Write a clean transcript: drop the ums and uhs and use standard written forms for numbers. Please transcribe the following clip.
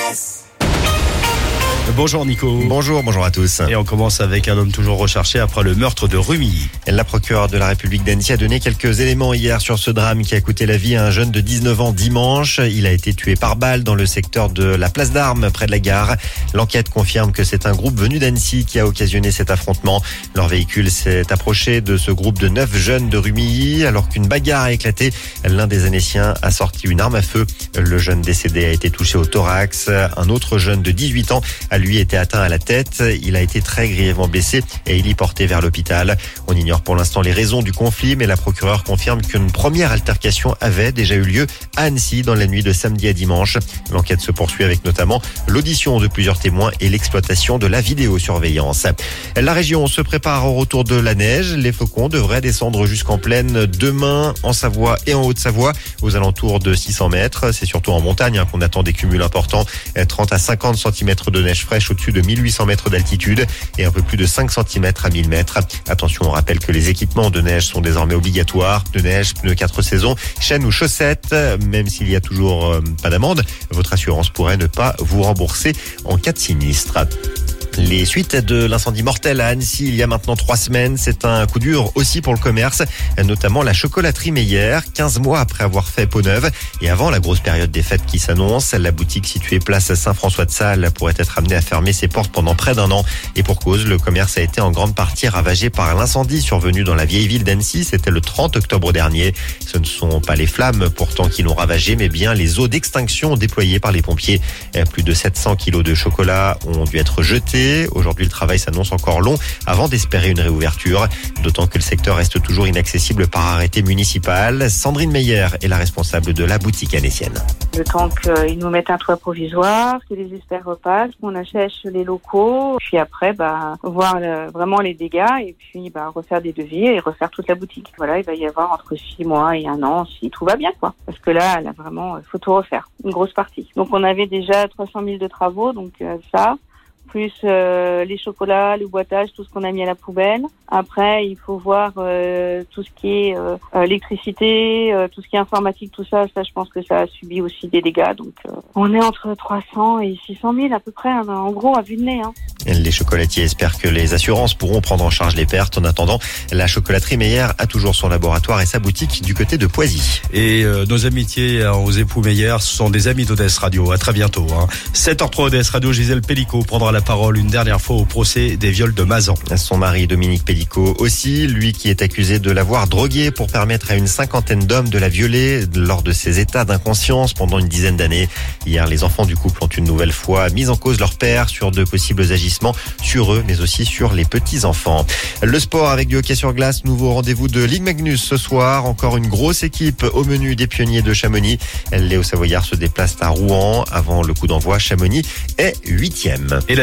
Bonjour Nico. Bonjour à tous. Et on commence avec un homme toujours recherché après le meurtre de Rumilly. La procureure de la République d'Annecy a donné quelques éléments hier sur ce drame qui a coûté la vie à un jeune de 19 ans dimanche. Il a été tué par balle dans le secteur de la place d'Armes, près de la gare. L'enquête confirme que c'est un groupe venu d'Annecy qui a occasionné cet affrontement. Leur véhicule s'est approché de ce groupe de 9 jeunes de Rumilly alors qu'une bagarre a éclaté. L'un des Annéciens a sorti une arme à feu. Le jeune décédé a été touché au thorax. Un autre jeune de 18 ans a lui été atteint à la tête. Il a été très grièvement blessé et il est porté vers l'hôpital. On ignore pour l'instant les raisons du conflit, mais la procureure confirme qu'une première altercation avait déjà eu lieu à Annecy dans la nuit de samedi à dimanche. L'enquête se poursuit avec notamment l'audition de plusieurs témoins et l'exploitation de la vidéosurveillance. La région se prépare au retour de la neige. Les flocons devraient descendre jusqu'en plaine demain en Savoie et en Haute-Savoie aux alentours de 600 mètres. C'est surtout en montagne qu'on attend des cumuls importants. 30 à 50 cm de neige fraîche au-dessus de 1800 mètres d'altitude et un peu plus de 5 cm à 1000 mètres. Attention, on rappelle que les équipements de neige sont désormais obligatoires. De neige, pneus 4 saisons, chaînes ou chaussettes. Même s'il y a toujours pas d'amende, votre assurance pourrait ne pas vous rembourser en cas de sinistre. Les suites de l'incendie mortel à Annecy il y a maintenant 3 semaines, c'est un coup dur aussi pour le commerce, notamment la chocolaterie Meyer, 15 mois après avoir fait peau neuve et avant la grosse période des fêtes qui s'annonce. La boutique située place Saint-François-de-Sales pourrait être amenée à fermer ses portes pendant près d'1 an. Et pour cause, le commerce a été en grande partie ravagé par l'incendie survenu dans la vieille ville d'Annecy. C'était le 30 octobre dernier. Ce ne sont pas les flammes pourtant qui l'ont ravagé, mais bien les eaux d'extinction déployées par les pompiers. Plus de 700 kilos de chocolat ont dû être jetés. Aujourd'hui, le travail s'annonce encore long avant d'espérer une réouverture, d'autant que le secteur reste toujours inaccessible par arrêté municipal. Sandrine Meyer est la responsable de la boutique annécienne. Le temps qu'ils nous mettent un toit provisoire, que les experts repassent, qu'on achète les locaux, puis après, voir vraiment les dégâts et puis refaire des devis et refaire toute la boutique. Voilà, il va y avoir entre 6 mois et 1 an si tout va bien, quoi. Parce que là, faut tout refaire, une grosse partie. Donc on avait déjà 300 000 de travaux, donc ça. Plus les chocolats, le boitage, tout ce qu'on a mis à la poubelle. Après, il faut voir tout ce qui est électricité, tout ce qui est informatique, tout ça. Ça, je pense que ça a subi aussi des dégâts. Donc, on est entre 300 et 600 000 à peu près, en gros, à vue de nez. Les chocolatiers espèrent que les assurances pourront prendre en charge les pertes. En attendant, la chocolaterie Meyer a toujours son laboratoire et sa boutique du côté de Poisy. Et nos amitiés aux époux Meyer, ce sont des amis d'Odès Radio. À très bientôt. 7h03 Odès Radio, Gisèle Pellicot prendra la parole une dernière fois au procès des viols de Mazan. Son mari Dominique Pellicot aussi, lui qui est accusé de l'avoir droguée pour permettre à une 50aine d'hommes de la violer lors de ses états d'inconscience pendant une dizaine d'années. Hier, les enfants du couple ont une nouvelle fois mis en cause leur père sur de possibles agissements sur eux, mais aussi sur les petits-enfants. Le sport avec du hockey sur glace, nouveau rendez-vous de Ligue Magnus ce soir. Encore une grosse équipe au menu des pionniers de Chamonix. Les Hauts-Savoyards se déplacent à Rouen. Avant le coup d'envoi, Chamonix est 8e.